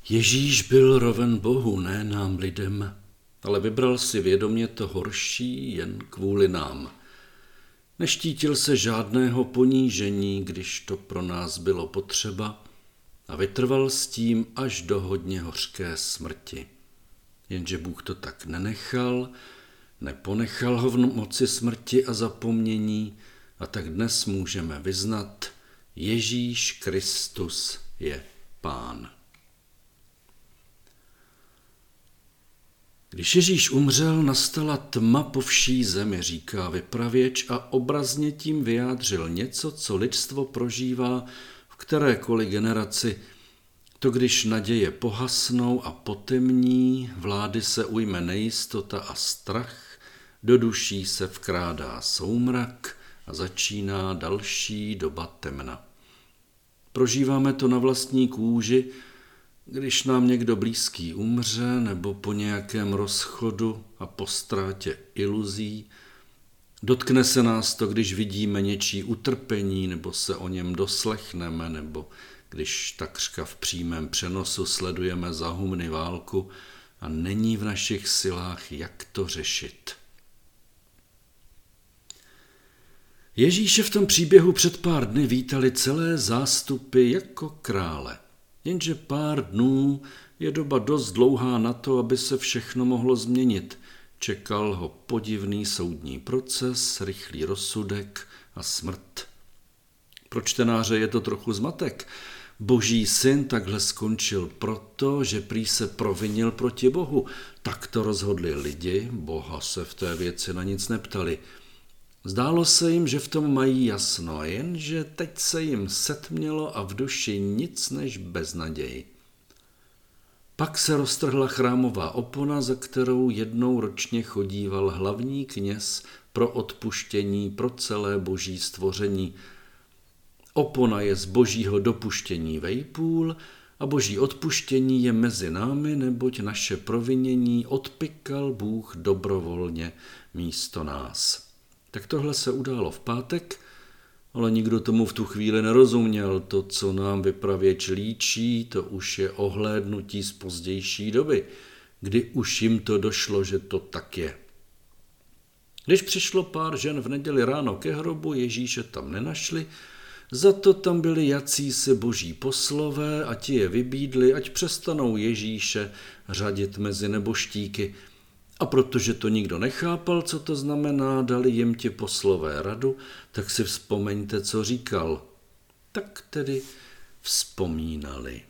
Ježíš byl roven Bohu, ne nám lidem, ale vybral si vědomě to horší jen kvůli nám. Neštítil se žádného ponížení, když to pro nás bylo potřeba, a vytrval s tím až do hodně hořké smrti. Jenže Bůh to tak nenechal, neponechal ho v moci smrti a zapomnění, a tak dnes můžeme vyznat: Ježíš Kristus je Pán. Když Ježíš umřel, nastala tma po vší zemi, říká vypravěč, a obrazně tím vyjádřil něco, co lidstvo prožívá v kterékoliv generaci. To, když naděje pohasnou a potemní, vlády se ujme nejistota a strach, do duší se vkrádá soumrak a začíná další doba temna. Prožíváme to na vlastní kůži, když nám někdo blízký umře, nebo po nějakém rozchodu a po ztrátě iluzí. Dotkne se nás to, když vidíme něčí utrpení, nebo se o něm doslechneme, nebo když takřka v přímém přenosu sledujeme za humny válku a není v našich silách, jak to řešit. Ježíše v tom příběhu před pár dny vítali celé zástupy jako krále. Jenže pár dnů je doba dost dlouhá na to, aby se všechno mohlo změnit. Čekal ho podivný soudní proces, rychlý rozsudek a smrt. Pro čtenáře je to trochu zmatek. Boží syn takhle skončil proto, že prý se provinil proti Bohu. Tak to rozhodli lidi, Boha se v té věci na nic neptali. Zdálo se jim, že v tom mají jasno, jenže teď se jim setmělo a v duši nic než beznaděj. Pak se roztrhla chrámová opona, za kterou jednou ročně chodíval hlavní kněz pro odpuštění pro celé boží stvoření. Opona je z božího dopuštění vejpůl a boží odpuštění je mezi námi, neboť naše provinění odpykal Bůh dobrovolně místo nás. Tak tohle se událo v pátek, ale nikdo tomu v tu chvíli nerozuměl. To, co nám vypravěč líčí, to už je ohlédnutí z pozdější doby, kdy už jim to došlo, že to tak je. Když přišlo pár žen v neděli ráno ke hrobu, Ježíše tam nenašli, za to tam byli jacísi boží poslové a ti je vybídli, ať přestanou Ježíše řadit mezi neboštíky. A protože to nikdo nechápal, co to znamená, dali jim ti poslové radu, tak si vzpomeňte, co říkal. Tak tedy vzpomínali.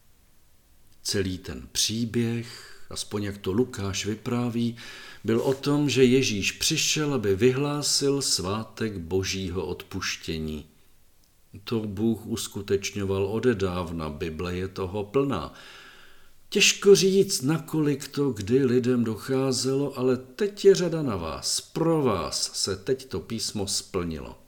Celý ten příběh, aspoň jak to Lukáš vypráví, byl o tom, že Ježíš přišel, aby vyhlásil svátek božího odpuštění. To Bůh uskutečňoval odedávna, Bible je toho plná. Těžko říct, nakolik to kdy lidem docházelo, ale teď je řada na vás. Pro vás se teď to písmo splnilo.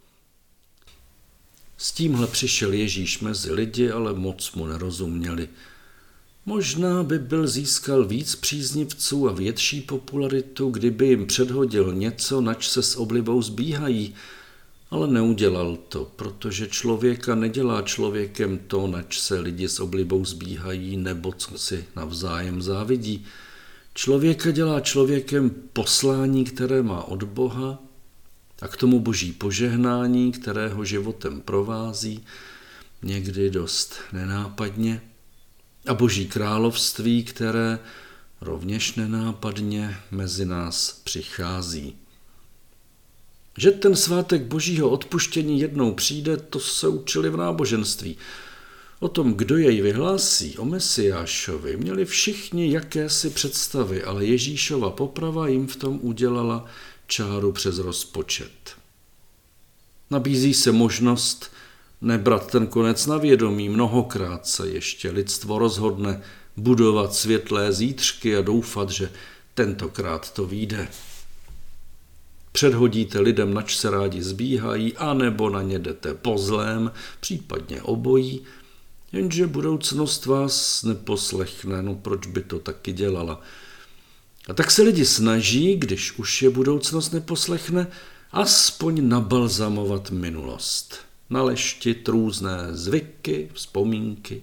S tímhle přišel Ježíš mezi lidi, ale moc mu nerozuměli. Možná by byl získal víc příznivců a větší popularitu, kdyby jim předhodil něco, nač se s oblibou zbíhají, ale neudělal to, protože člověka nedělá člověkem to, nač se lidi s oblibou zbíhají nebo co si navzájem závidí. Člověka dělá člověkem poslání, které má od Boha, a k tomu boží požehnání, které ho životem provází, někdy dost nenápadně, a boží království, které rovněž nenápadně mezi nás přichází. Že ten svátek božího odpuštění jednou přijde, to se učili v náboženství. O tom, kdo jej vyhlásí, o Mesiášovi, měli všichni jakési představy, ale Ježíšova poprava jim v tom udělala čáru přes rozpočet. Nabízí se možnost nebrat ten konec na vědomí, mnohokrát se ještě lidstvo rozhodne budovat světlé zítřky a doufat, že tentokrát to vyjde. Předhodíte lidem, nač se rádi zbíhají, anebo na ně jdete po zlém, případně obojí, jenže budoucnost vás neposlechne, no proč by to taky dělala. A tak se lidi snaží, když už je budoucnost neposlechne, aspoň nabalzamovat minulost, naleštit různé zvyky, vzpomínky,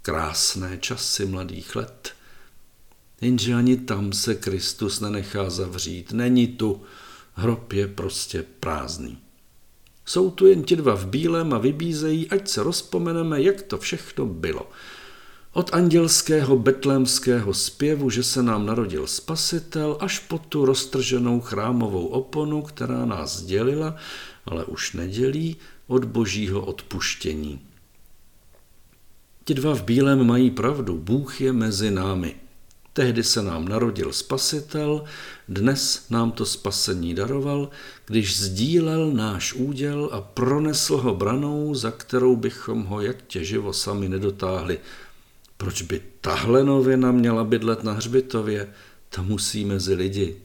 krásné časy mladých let. Jenže ani tam se Kristus nenechá zavřít. Není tu. Hrob je prostě prázdný. Jsou tu jen ti dva v bílém a vybízejí, ať se rozpomeneme, jak to všechno bylo. Od andělského betlémského zpěvu, že se nám narodil Spasitel, až po tu roztrženou chrámovou oponu, která nás dělila, ale už nedělí, od božího odpuštění. Ti dva v bílém mají pravdu, Bůh je mezi námi. Tehdy se nám narodil Spasitel, dnes nám to spasení daroval, když sdílel náš úděl a pronesl ho branou, za kterou bychom ho jak těživo sami nedotáhli. Proč by tahle novina měla bydlet na hřbitově? Ta musí mezi lidi.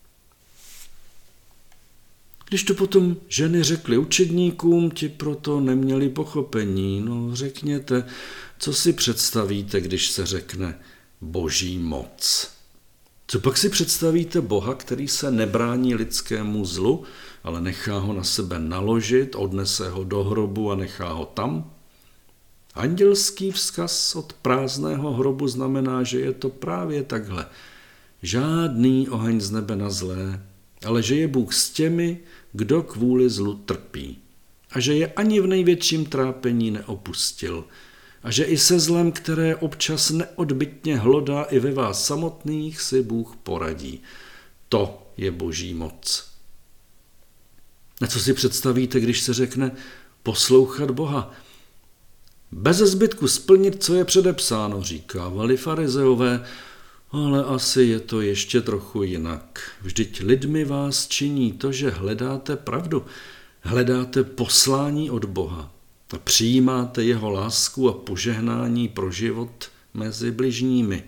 Když to potom ženy řekly učedníkům, ti proto neměli pochopení. No řekněte, co si představíte, když se řekne boží moc. Co pak si představíte Boha, který se nebrání lidskému zlu, ale nechá ho na sebe naložit, odnese ho do hrobu a nechá ho tam? Andělský vzkaz od prázdného hrobu znamená, že je to právě takhle. Žádný oheň z nebe na zlé, ale že je Bůh s těmi, kdo kvůli zlu trpí. A že je ani v největším trápení neopustil. A že i se zlem, které občas neodbytně hlodá i ve vás samotných, si Bůh poradí. To je boží moc. A co si představíte, když se řekne poslouchat Boha? Bez zbytku splnit, co je předepsáno, říkávali farizeové, ale asi je to ještě trochu jinak. Vždyť lidmi vás činí to, že hledáte pravdu, hledáte poslání od Boha a přijímáte jeho lásku a požehnání pro život mezi bližními.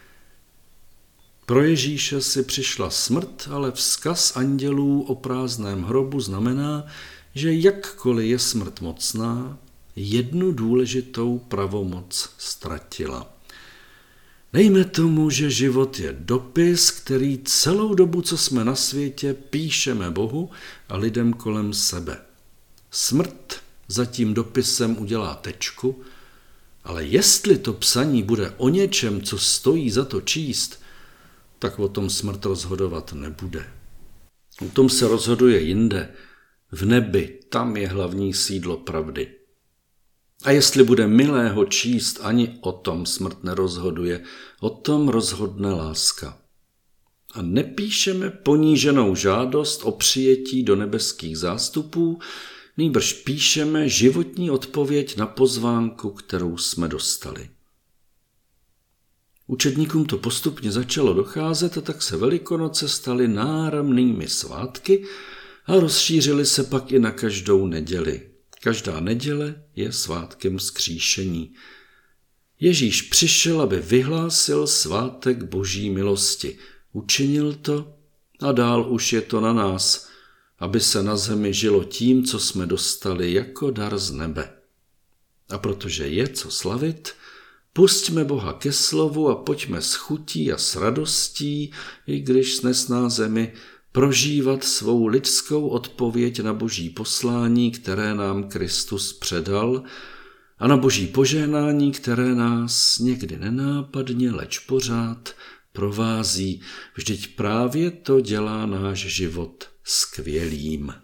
Pro Ježíše si přišla smrt, ale vzkaz andělů o prázdném hrobu znamená, že jakkoliv je smrt mocná, jednu důležitou pravomoc ztratila. Dejme tomu, že život je dopis, který celou dobu, co jsme na světě, píšeme Bohu a lidem kolem sebe. Smrt za tím dopisem udělá tečku, ale jestli to psaní bude o něčem, co stojí za to číst, tak o tom smrt rozhodovat nebude. O tom se rozhoduje jinde. V nebi, tam je hlavní sídlo pravdy. A jestli bude milého číst, ani o tom smrt nerozhoduje, o tom rozhodne láska. A nepíšeme poníženou žádost o přijetí do nebeských zástupů, nýbrž píšeme životní odpověď na pozvánku, kterou jsme dostali. Učedníkům to postupně začalo docházet a tak se Velikonoce staly náramnými svátky a rozšířily se pak i na každou neděli. Každá neděle je svátkem vzkříšení. Ježíš přišel, aby vyhlásil svátek boží milosti. Učinil to a dál už je to na nás, aby se na zemi žilo tím, co jsme dostali jako dar z nebe. A protože je co slavit, pusťme Boha ke slovu a pojďme s chutí a s radostí, i když snesná zemi, prožívat svou lidskou odpověď na boží poslání, které nám Kristus předal, a na boží požehnání, které nás někdy nenápadně, leč pořád provází. Vždyť právě to dělá náš život skvělým.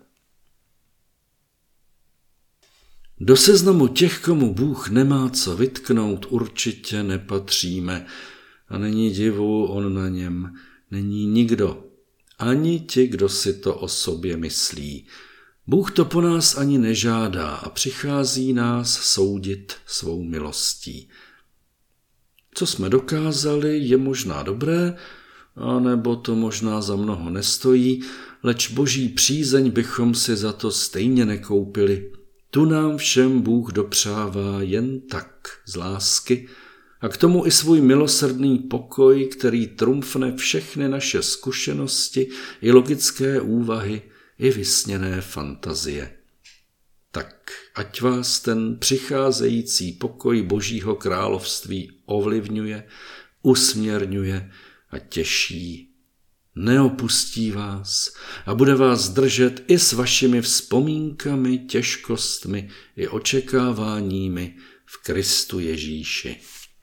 Do seznamu těch, komu Bůh nemá co vytknout, určitě nepatříme. A není divu, on na něm není nikdo. Ani ti, kdo si to o sobě myslí. Bůh to po nás ani nežádá a přichází nás soudit svou milostí. Co jsme dokázali, je možná dobré, anebo to možná za mnoho nestojí, leč boží přízeň bychom si za to stejně nekoupili. Tu nám všem Bůh dopřává jen tak z lásky a k tomu i svůj milosrdný pokoj, který trumfne všechny naše zkušenosti i logické úvahy i vysněné fantazie. Tak ať vás ten přicházející pokoj Božího království ovlivňuje, usměrňuje a těší. Neopustí vás a bude vás držet i s vašimi vzpomínkami, těžkostmi i očekáváními v Kristu Ježíši.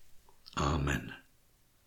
Amen.